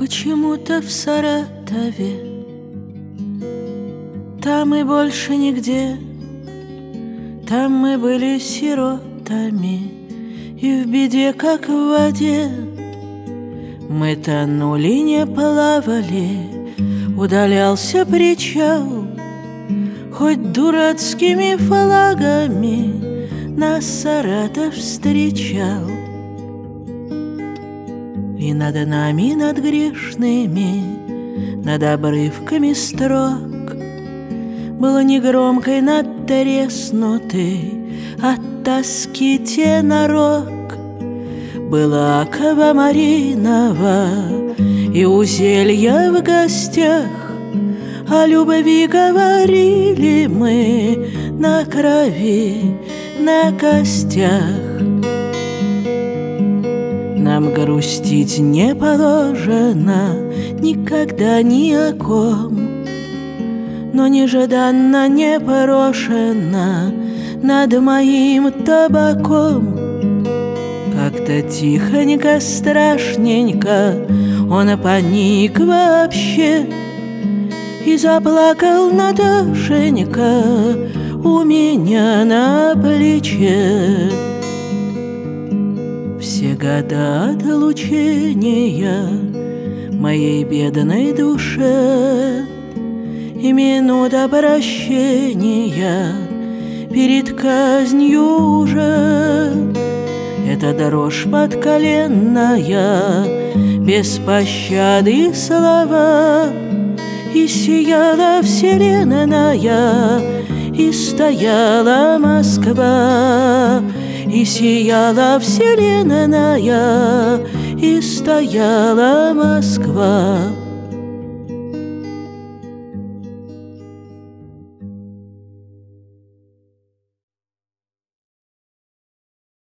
Почему-то в Саратове, там и больше нигде, там мы были сиротами, и в беде, как в воде. Мы тонули, не плавали, удалялся причал, хоть дурацкими флагами нас Саратов встречал. И над нами, над грешными, над обрывками строк был негромкой надтреснутый от тоски тенорок. Была аквамариново и узелья в гостях, о любви говорили мы на крови, на костях. Нам грустить не положено никогда ни о ком, но нежданно не порошено над моим табаком. Как-то тихонько, страшненько он паник вообще и заплакал Наташенька у меня на плече. Все года отлучения моей бедной душе и минута прощения перед казнью уже. Эта дрожь подколенная, без пощады слова, и сияла вселенная, и стояла Москва. И сияла вселенная, и стояла Москва.